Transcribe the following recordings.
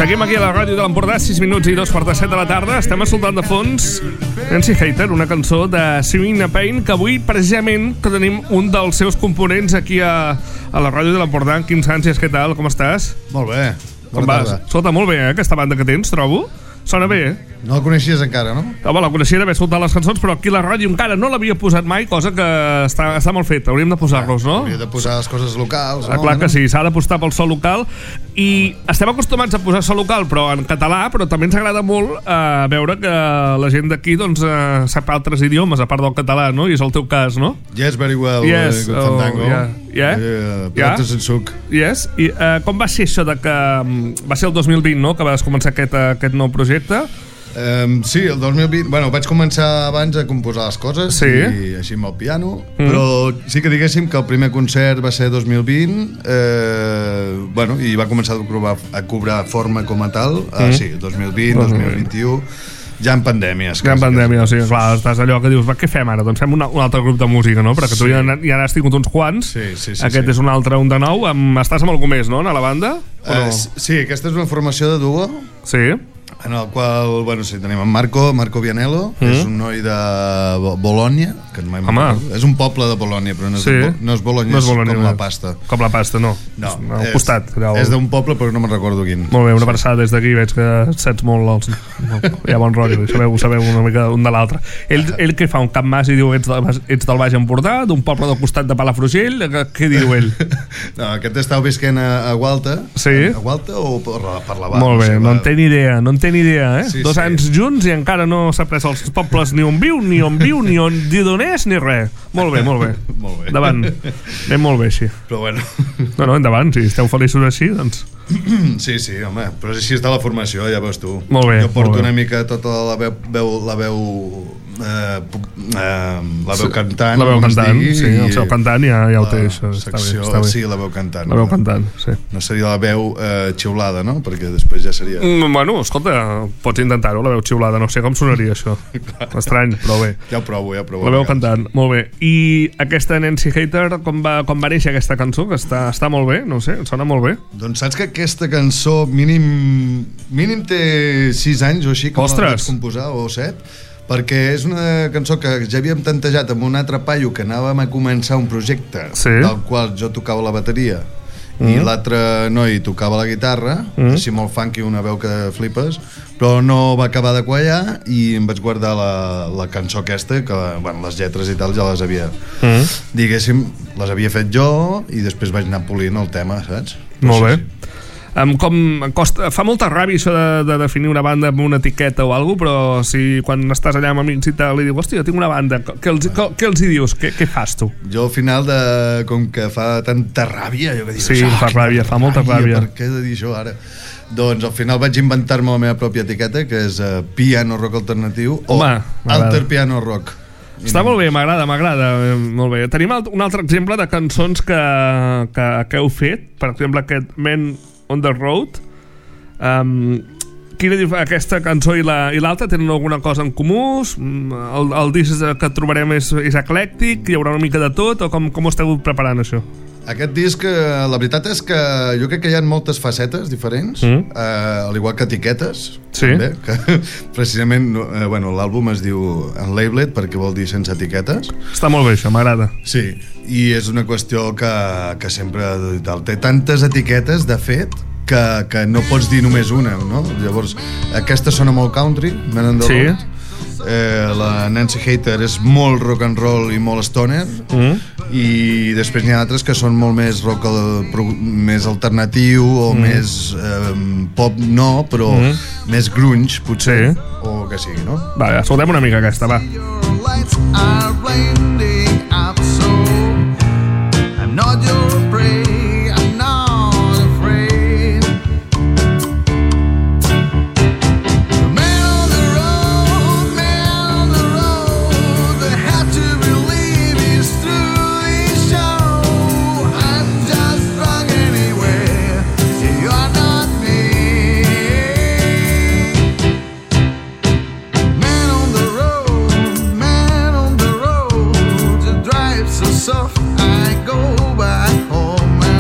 Seguim aquí a la ràdio de l'Empordà, 6 minuts i 2:07 de la tarda. Estem escoltant de fons Nancy Hater, una cançó de Singing in the Pain, que avui, precisament, que tenim un dels seus components aquí a la ràdio de l'Empordà. Quim Sánchez, què tal? Com estàs? Molt bé. Com vas? Escolta, molt bé, aquesta banda que tens, trobo. Sona bé, eh? No la coneixies encara, no? Home, la coneixia d'haver escoltat les cançons, però aquí a la ràdio encara no l'havia posat mai, cosa que està molt fet. Hauríem de posar-los, no? Hauríem de posar les coses locals, no? Clar que sí, s'ha d'apostar pel so local. I estem acostumats a posar so local, però en català, però també ens agrada molt veure que la gent d'aquí doncs, sap altres idiomes, a part del català, no? I és el teu cas, no? Yes, very well. Yes, good fandango. Plates en suc. Yes. I com va ser això de que... Va ser el 2020, no?, que vas començar aquest nou projecte. Sí, el 2020. Bueno, vaig començar abans a composar les coses, sí, i així amb el piano, però sí que diguéssim que el primer concert va ser 2020, bueno, i va començar a cobrar forma com a tal, sí, 2020, 2021, ja en pandèmies. Ja en pandèmia, sí, clar, estàs allò que dius, què fem ara? Doncs fem un altre grup de música, no? Perquè tu ja n'has tingut uns quants, aquest és un altre, un de nou, estàs amb algú més, no?, a la banda? Sí, aquesta és una formació de duo. Sí. En el qual, bueno, sí, tenim en Marco Vianello, que és un noi de Bolònia, que mai és un poble de Bolònia, però no és Bolònia, és com la pasta. Com la pasta, no. No, al costat. És d'un poble, però no me'n recordo quin. Molt bé, una abraçada des d'aquí, veig que saps molt hi ha bon rotllo, sabeu una mica un de l'altre. Ell què fa, un cap mas i diu ets del Baix Empordà, d'un poble del costat de Palafrugell, què diu ell? No, aquest estava visquent a Gualta. Sí? A Gualta o per la Bar? Molt bé, no en té ni idea, eh? 2 anys junts i encara no s'ha pres els pobles ni on viu, ni on d'on és, ni res. Molt bé. Endavant. Anem molt bé, així. Però bueno. No, endavant, si esteu feliços així, doncs... Sí, home, però així està la formació, ja veus tu. Molt bé. Jo porto una mica tota la veu cantant. La veu cantant, sí, el seu cantant ja ho té, això. Està bé. Sí, la veu cantant. La veu cantant, sí. No seria la veu xiulada, no? Perquè després ja seria... Bueno, escolta, pots intentar-ho, la veu xiulada, no sé com sonaria això. Estrany, però bé. Ja ho provo. La veu cantant, molt bé. I aquesta Nancy Hater, com va néixer aquesta cançó, que està molt bé, no sé, sona molt bé. Doncs saps que aquesta cançó mínim té 6 anys o així que la vaig composar, o 7, perquè és una cançó que ja havíem tantejat amb un altre paio que anàvem a començar un projecte del qual jo tocava la bateria i l'altre noi tocava la guitarra, així molt funky, una veu que flipes, però no va acabar de quallar i em vaig guardar la cançó aquesta, que bueno, les lletres i tal ja les havia diguéssim, les havia fet jo i després vaig anar polint el tema, saps? Molt bé. Fa molta ràbia això de definir una banda amb una etiqueta o alguna cosa, però si quan estàs allà amb amics i tal i dius, hòstia, tinc una banda, què els hi dius? Què fas tu? Jo al final, com que fa tanta ràbia, jo que dic, sí, fa ràbia, fa molta ràbia. Per què he de dir això ara? Doncs al final vaig inventar-me la meva pròpia etiqueta, que és piano rock alternatiu o alter piano rock. Està molt bé, m'agrada molt bé. Tenim un altre exemple de cançons que heu fet, per exemple aquest Man on the Road. Aquesta cançó i l'altra tenen alguna cosa en comú? El disc que trobarem és eclèctic? Hi haurà una mica de tot? O com esteu preparant això? Aquest disc, la veritat és que jo crec que hi ha moltes facetes diferents, al igual que etiquetes, també, que precisament l'àlbum es diu Unlabeled, perquè vol dir sense etiquetes. Està molt bé això, m'agrada. Sí, i és una qüestió que sempre té tantes etiquetes, de fet, que no pots dir només una, no? Llavors, aquesta sona molt country, Man on the Road. La Nancy Hater és molt rock and roll i molt stoner, i després n'hi ha altres que són molt més rock més alternatiu o més pop, no, però més grunge, potser, o que sigui, no? Va, escoltem una mica aquesta, va. I'm not your prey, I'm not afraid. Man on the road, the have to believe is truly show. I'm just drunk anyway, you're not me. Man on the road, the drive so soft, I go back home.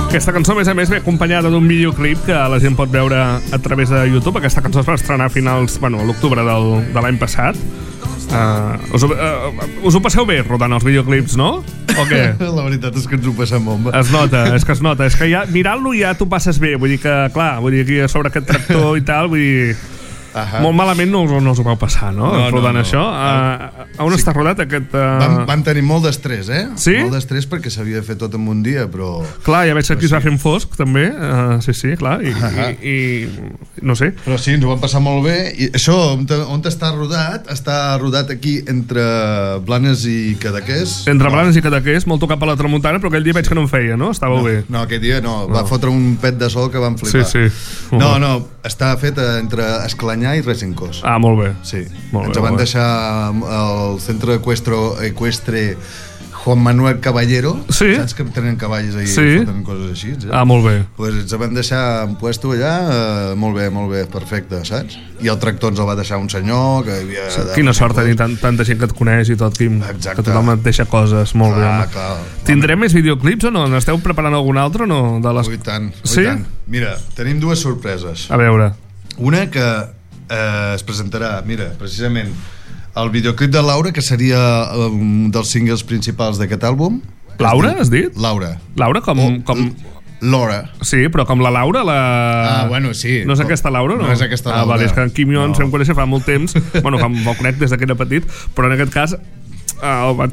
Aquesta cançó, a més, ve acompanyada d'un videoclip que la gent pot veure a través de YouTube. Aquesta cançó es va estrenar a finals, a l'octubre de l'any passat. Us ho passeu bé rodant els videoclips, no? O què? La veritat és que ens ho passem bomba. Es nota. És que ja, mirant-lo ja t'ho passes bé. Vull dir que, clar, aquí sobre aquest tractor i tal, vull dir... Molt malament no us ho vau passar, no? Rodant això. On està rodat aquest... Vam tenir molt d'estrès, Sí? Molt d'estrès perquè s'havia de fer tot en un dia, però... Clar, ja veig que aquí es va fer en fosc, també. Sí, clar. I no sé. Però sí, ens ho vam passar molt bé. I això, on està rodat? Està rodat aquí entre Blanes i Cadaqués. Entre Blanes i Cadaqués, molt tocat per la tramuntana, però aquell dia veig que no en feia, no? Estàveu bé. No, aquell dia no. Va fotre un pet de sol que vam flipar. Sí. No, està fet entre Esclanyà i Regencós. Molt bé. Sí. Ens van deixar al centre equestre Juan Manuel Caballero. Sí. Saps que tenen cavalls ahí i foten coses així? Molt bé. Pues ens van deixar en puesto allà, molt bé, perfecte, saps? I el tractor ens el va deixar un senyor que havia... Quina sort tenir tanta gent que et coneix i tot, Quim. Exacte. Que tothom et deixa coses, molt bé. Clar. Tindrem més videoclips o no? N'esteu preparant algun altre o no? I tant. Mira, tenim dues sorpreses. A veure. Una que es presentarà, mira, precisament el videoclip de Laura, que seria un dels singles principals d'aquest àlbum. Laura, has dit? Laura com... Laura. Sí, però com la Laura, bueno, sí. No és aquesta Laura, no? No és aquesta Laura. Vale, és que en Quim i jo ens vam conèixer fa molt temps. Bueno, ho conec des que era petit, però en aquest cas hi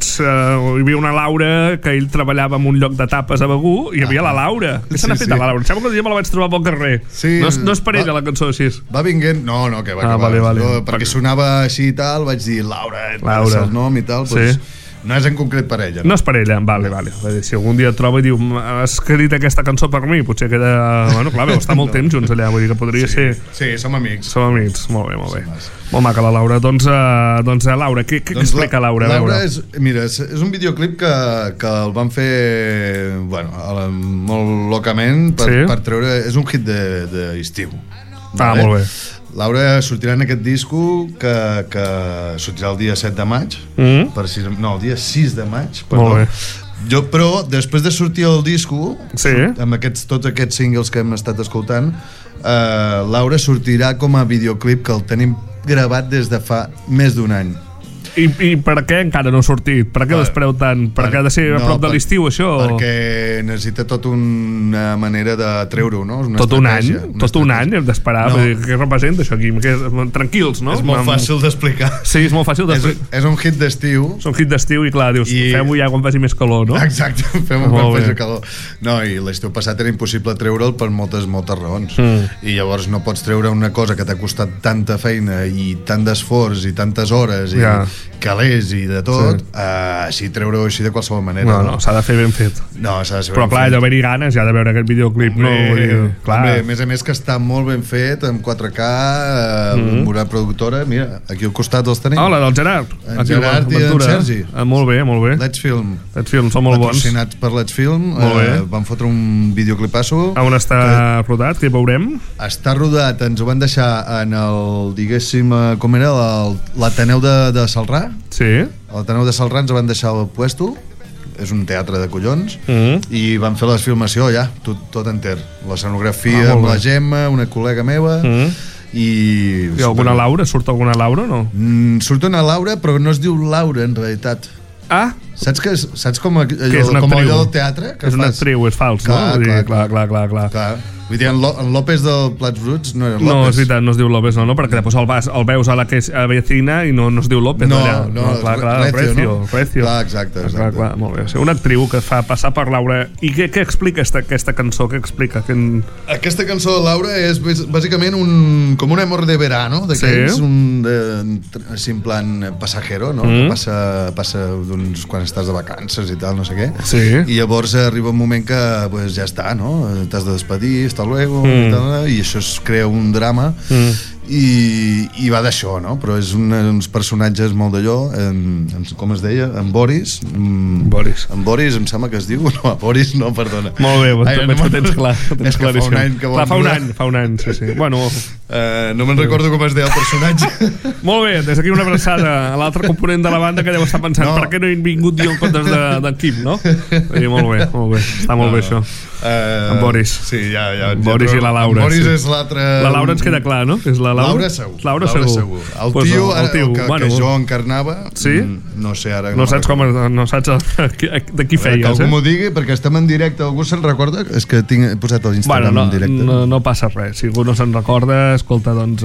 havia una Laura que ell treballava en un lloc de tapes a Begur i hi havia la Laura. Què se n'ha fet de la Laura? Em sembla que el dia me la vaig trobar pel carrer. Sí, no és per ella la cançó així. Va vinguent... No, que va. Vale. Perquè sonava així i tal, vaig dir Laura, el nom i tal, doncs... No és en concret per ella. No és per ella, vale. Si algun dia et troba i diu has escrit aquesta cançó per mi, potser queda... Bueno, clar, vau estar molt temps junts allà, vull dir que podria ser... Sí, som amics. Molt bé. Molt maca la Laura. Doncs Laura, què explica Laura? Laura és un videoclip que el van fer molt locament per treure... És un hit d'estiu. Molt bé. Laura sortirà en aquest disco que sortirà el dia 7 de maig el dia 6 de maig però després de sortir el disco amb tots aquests singles que hem estat escoltant Laura sortirà com a videoclip que el tenim gravat des de fa més d'un any. I per què encara no ha sortit? Per què l'espereu tant? Perquè ha de ser a prop de l'estiu, això? Perquè necessita tota una manera de treure-ho, no? Tot un any? Tot un any hem d'esperar? Què representa això aquí? Tranquils, no? És molt fàcil d'explicar. Sí, és molt fàcil d'explicar. És un hit d'estiu. És un hit d'estiu i clar, dius, fem-ho ja quan faci més calor, no? Exacte, fem-ho quan faci calor. No, i l'estiu passat era impossible treure'l per moltes raons. I llavors no pots treure una cosa que t'ha costat tanta feina i tant d'esforç i tantes hores i calés i de tot, així treure-ho així de qualsevol manera. No, s'ha de fer ben fet. No, s'ha de fer però clar, ha d'haver-hi ganes ja de veure aquest videoclip. A més a més que està molt ben fet, amb 4K, amb una productora, mira, aquí al costat els tenim. Hola, del Gerard. En Gerard i en Sergi. Molt bé. Let's Film. Són molt bons. Patrocinats per Let's Film. Van fotre un videoclipasso. On està rodat? Que hi veurem? Està rodat, ens ho van deixar en el, diguéssim, com era, l'Ateneu de Salrà. Sí. A l'Ateneu de Salrà ens van deixar el puesto. És un teatre de collons. I van fer la filmació allà, tot enter. L'escenografia amb la Gemma, una col·lega meva. I alguna Laura? Surt alguna Laura o no? Surt una Laura, però no es diu Laura en realitat. Saps com allò del teatre? És una actriu, és fals, no? Clar. Vull dir, en López del Plats Bruts no era López. No, és veritat, no es diu López, no, perquè després el veus a la que és vecina i no es diu López. No, Recio. Clar, exacte. Clar, molt bé. Una actriu que fa passar per Laura. I què explica aquesta cançó? Què explica? Aquesta cançó de Laura és bàsicament com un amor de verano, d'aquells, així en plan pasajero, no? Que passa quan estàs de vacances i tal, no sé què. I llavors arriba un moment que ja està, no? T'has de despedir, hasta luego, i això es crea un drama i va d'això, no? Però és uns personatges molt d'allò, com es deia? En Boris. En Boris, em sembla que es diu. No, Boris no, perdona. Molt bé, veig que tens clar. És que fa un any que fa un any, sí. Bueno, no me'n recordo com es deia el personatge. Molt bé, des d'aquí una abraçada a l'altre component de la banda que deu estar pensant per què no he vingut jo en comptes d'en Quim, no? Molt bé, està molt bé això. En Boris. Sí, ja. Boris i la Laura. En Boris és l'altre... La Laura ens queda clar, no? És la Laura segur. El tio que jo encarnava, no sé ara... No saps de qui feies, que algú m'ho digui, perquè estem en directe. Algú se'n recorda? És que he posat l'Instagram en directe. No passa res. Si algú no se'n recorda, escolta, doncs...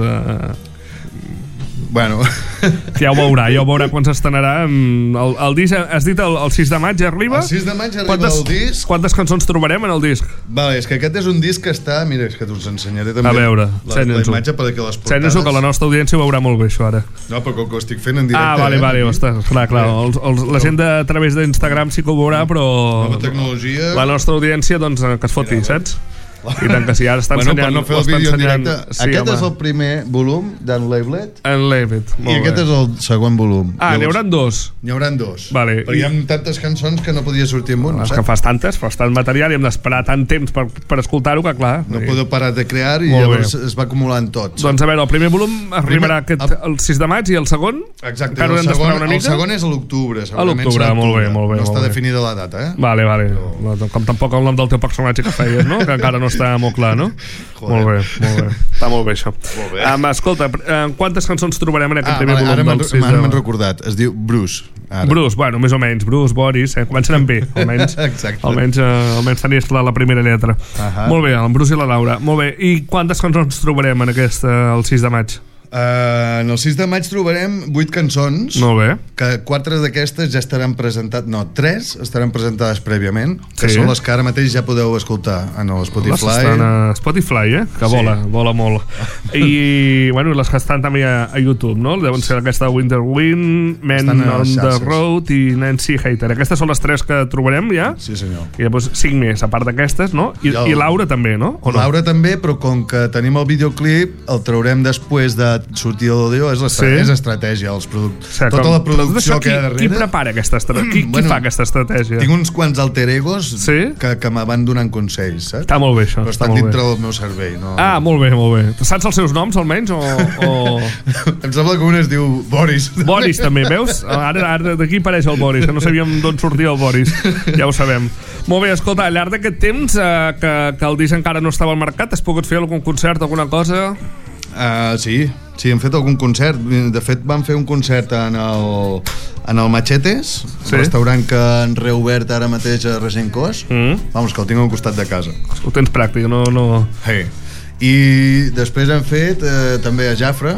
Bueno. Ja ho veurà quan s'estrenarà. El disc, has dit el 6 de maig arriba? El 6 de maig arriba el disc. Quantes cançons trobarem en el disc? Vale, és que aquest és un disc que està... Mira, és que t'us ensenyaré també. A veure, la imatge perquè les portades... Senya-s'ho, que la nostra audiència ho veurà molt bé, això, ara. No, però que ho estic fent en directe. Vale, clar. La gent a través d'Instagram sí que ho veurà, però... Nova tecnologia... La nostra audiència, doncs, que es foti, saps? I tant que sí, ara està ensenyant... Per no fer el vídeo en directe. Aquest és el primer volum d'Unlabeled. I aquest és el segon volum. N'hi hauran dos. Vale. Però hi ha tantes cançons que no podia sortir en un. És que fas tant material i hem d'esperar tant temps per escoltar-ho que, clar... No podeu parar de crear i llavors es va acumulant tot. Doncs a veure, el primer volum arribarà el 6 de maig i el segon? Exacte, el segon és a l'octubre. A l'octubre, molt bé. No està definida la data, eh? Vale. Com tampoc el nom del teu personatge que feies, no? Que encara no està molt clar, no? Molt bé. Està molt bé, això. Escolta, quantes cançons trobarem en aquest primer volum del 6 de maig? Ara m'han recordat. Es diu Bruce. Bruce, bueno, més o menys. Bruce, Boris, comencen amb B. Almenys tenies la primera lletra. Molt bé, el Bruce i la Laura. Molt bé. I quantes cançons trobarem en el 6 de maig? En el 6 de maig trobarem 8 cançons. Molt bé. Que 4 d'aquestes ja estaran presentades. No, 3 estaran presentades prèviament, que són les que ara mateix ja podeu escoltar en el Spotify. Estan a Spotify, que vola molt. I bueno, les que estan també a YouTube, no? Deuen ser aquesta Winter Wind, Men on the Road i Nancy Hater. Aquestes són les 3 que trobarem ja? Sí, senyor. I llavors 5 més, a part d'aquestes, no? I Laura també, no? Laura també, però com que tenim el videoclip, el traurem després de sortir de l'audio, és estratègia, els productors. Tota la producció que hi ha darrere. Qui prepara aquesta estratègia? Qui fa aquesta estratègia? Tinc uns quants alter egos que me van donant consells, saps? Està molt bé, això. Però estan dintre del meu cervell. Molt bé. Saps els seus noms, almenys? Em sembla que un es diu Boris. Boris, també, veus? Ara d'aquí apareix el Boris, que no sabíem d'on sortia el Boris. Ja ho sabem. Molt bé, escolta, al llarg d'aquest temps que el disc encara no estava al mercat, has pogut fer algun concert, alguna cosa? Sí, hem fet algun concert. De fet, vam fer un concert en el Machetes, restaurant que han reobert ara mateix a Regencós. Vamos, que el tinc al costat de casa. Ho tens pràctic, no... I després hem fet també a Jafre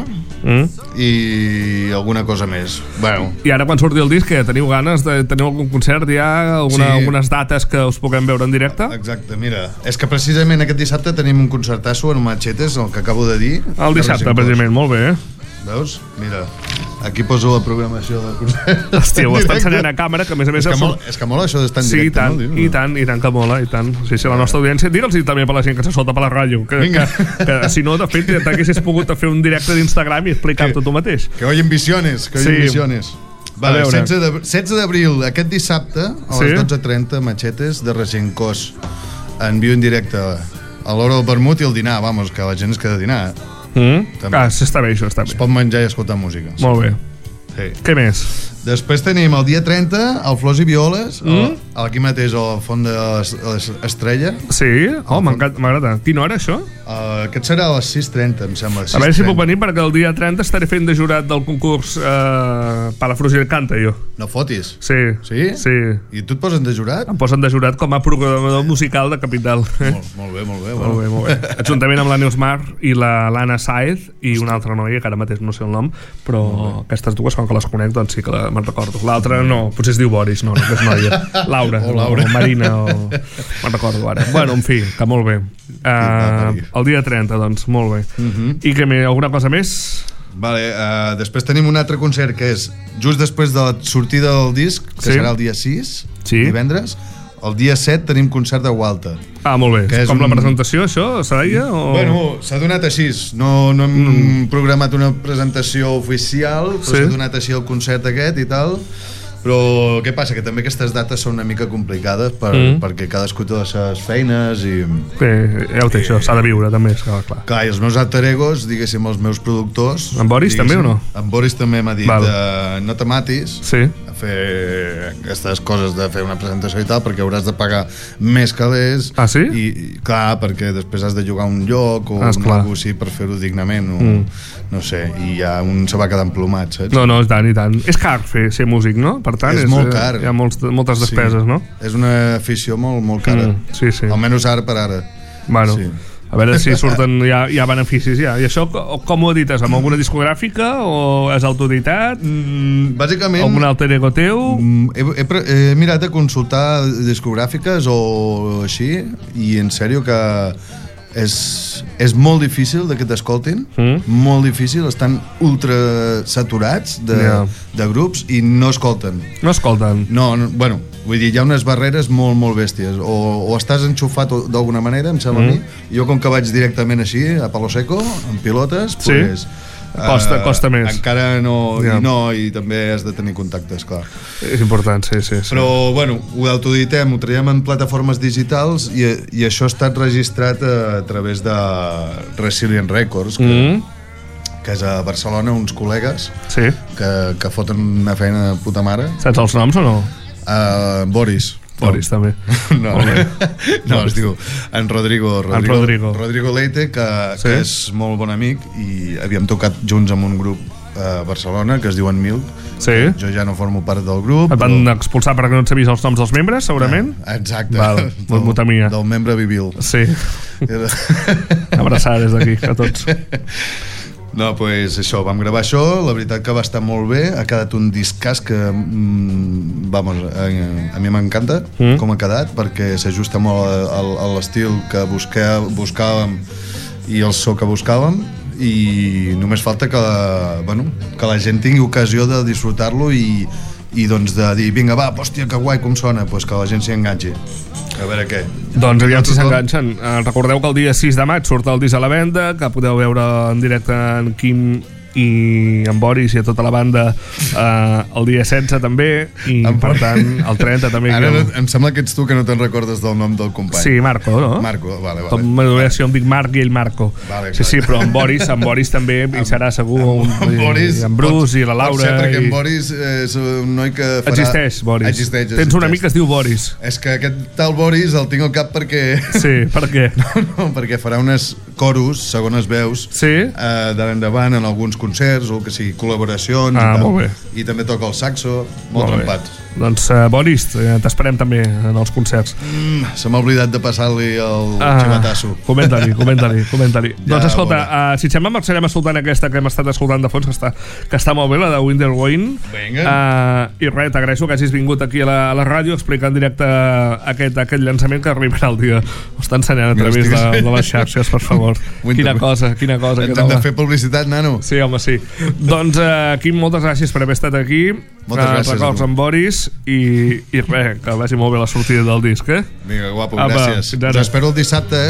i alguna cosa més. I ara quan surti el disc, teniu ganes de tenir algun concert ja? Algunes dates que us puguem veure en directe? Exacte, mira, és que precisament aquest dissabte tenim un concertasso en Machetes, el que acabo de dir. El dissabte, precisament, molt bé. Veus? Mira, aquí poso la programació del concert. Hòstia, ho està ensenyant a càmera, que a més a més... És que mola això d'estar en directe, no? I tant que mola, i tant. Sí, la nostra audiència, digue'ls també per la gent que se solta per la ràdio, que si no, de fet, t'haguessis pogut fer un directe d'Instagram i explicar-t'ho tu mateix. Que hoy en visiones, Vale, 16 d'abril, aquest dissabte, a les 12:30, Machetes de Regencós, en viu en directe a l'hora del vermut i el dinar, vamos, que la gent es queda a dinar, està bé, això està bé. Es pot menjar i escoltar música. Molt bé. Què més? Després tenim el dia 30 el Flors i Violes, aquí mateix al Font de l'Estrella. Sí? M'agrada. Quina hora, això? Aquest serà a les 6:30, em sembla. A veure si puc venir, perquè el dia 30 estaré fent de jurat del concurs Palafrugell Canta, jo. No fotis? Sí. I tu et posen de jurat? Em posen de jurat com a programador musical de Capital. Molt bé. Juntament amb la Neus Mar i l'Anna Saez i una altra noia, que ara mateix no sé el nom, però aquestes dues, com que les conec, doncs sí que me'n recordo. L'altra no, potser es diu Boris, no és noia. Laura, o Marina, me'n recordo ara. Bueno, en fi, que molt bé. El dia 30, doncs, molt bé. I què més? Alguna cosa més? Vale, després tenim un altre concert que és just després de la sortida del disc, que serà el dia 6, divendres, El dia 7 tenim concert de Gualta. Molt bé. Com la presentació, això, Saraia? Bueno, s'ha donat així. No hem programat una presentació oficial, però s'ha donat així el concert aquest i tal. Però què passa? Que també aquestes dates són una mica complicades perquè cadascú té les seves feines i... Bé, ja ho té això, s'ha de viure també, clar. Clar, i els meus alter egos, diguéssim, els meus productors... En Boris també o no? En Boris també m'ha dit no te matis a fer aquestes coses de fer una presentació i tal, perquè hauràs de pagar més calés. Ah, sí? I clar, perquè després has de llogar un lloc o una cosa així per fer-ho dignament o no sé, i ja un se va quedar emplomat, saps? No, i tant. És car ser músic, no? Per tant, és molt car. Hi ha moltes despeses, no? És una afició molt cara. Sí. Almenys ara per ara. Bueno, a veure si surten hi ha beneficis ja. I això com ho edites? Amb alguna discogràfica o és autoeditat? Bàsicament... Algun alter ego teu? He mirat de consultar discogràfiques o així, i en sèrio que és molt difícil que t'escoltin, molt difícil, estan ultra saturats de grups i no escolten. No escolten? No, bueno, vull dir, hi ha unes barreres molt bèsties, o estàs enxufat d'alguna manera, em sembla a mi. Jo com que vaig directament així, a palo seco, en pilotes, pues... Costa més. Encara no, i també has de tenir contactes, clar. És important, sí. Però, bueno, ho autoeditem, ho traiem en plataformes digitals i això ha estat registrat a través de Resilient Records, que és a Barcelona, uns col·legues que foten una feina de puta mare. Saps els noms o no? Boris també. No, es diu en Rodrigo Leite, que és molt bon amic, i havíem tocat junts amb un grup a Barcelona que es diuen Milk. Jo ja no formo part del grup. Et van expulsar perquè no et sabies els noms dels membres, segurament? Exacte. Del membre Bibil. Sí. Abraçar des d'aquí a tots. No, doncs això, vam gravar això, la veritat que va estar molt bé, ha quedat un discàs que a mi m'encanta com ha quedat, perquè s'ajusta molt a l'estil que buscàvem i el so que buscàvem, i només falta que la gent tingui ocasió de disfrutar-lo i doncs de dir, vinga va, hòstia, que guai com sona, doncs que la gent s'hi enganxi. A veure què. Doncs aviam si s'enganxen. Recordeu que el dia 6 de maig surt el disc a la venda, que podeu veure en directe en Quim i en Boris i a tota la banda el dia 16 també, i per tant el 30 també. Ara em sembla que ets tu que no te'n recordes del nom del company. Sí, Marco, no? Marco, vale. Si em dic Marc i ell Marco. Sí, però en Boris també hi serà segur, i en Bruce i la Laura. Pot ser perquè en Boris és un noi que farà... Existeix, Boris. Tens un amic que es diu Boris. És que aquest tal Boris el tinc al cap perquè... Sí, per què? No, perquè farà unes coros, segones veus, d'endavant en alguns concerts o que sigui col·laboracions i també toca el saxo, molt trempat. Doncs Boris, t'esperem també en els concerts. Se m'ha oblidat de passar-li el xivatasso. Comenta-li. Doncs escolta, si et sembla marxarem escoltant aquesta que hem estat escoltant de fons, que està molt bé, la de Winter Wind. I res, t'agraeixo que hagis vingut aquí a la ràdio a explicar en directe aquest llançament que arribarà el dia. Ho està ensenyant a través de les xarxes, per favor. Quina cosa. Ens hem de fer publicitat, nano. Sí, home, sí. Doncs, Quim, moltes gràcies per haver estat aquí. Moltes gràcies. Records amb Boris i res, que vagi molt bé la sortida del disc, Vinga, guapo, gràcies. Us espero el dissabte,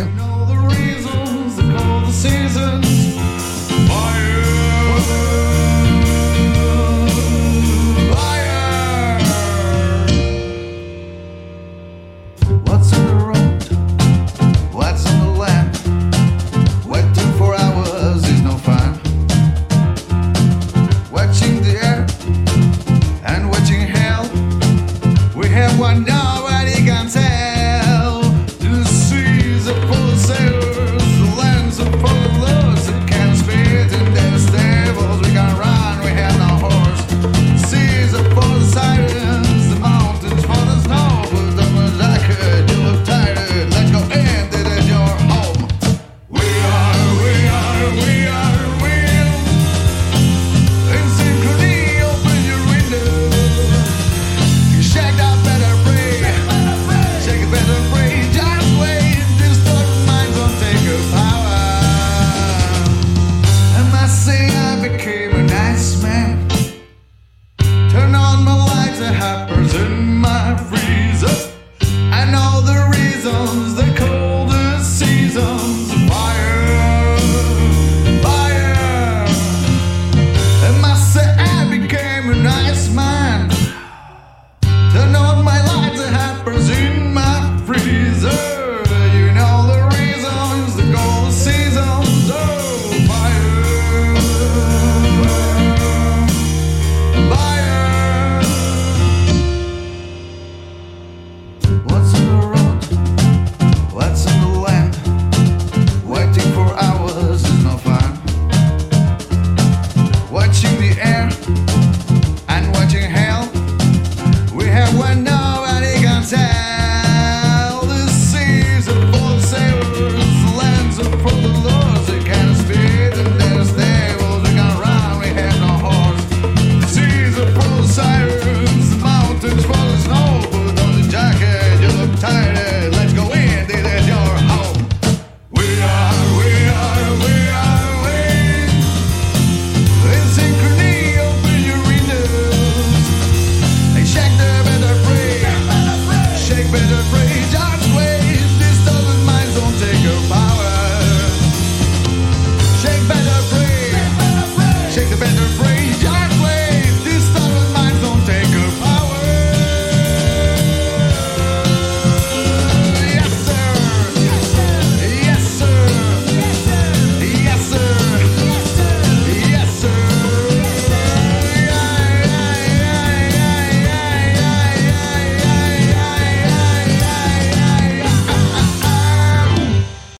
Crimson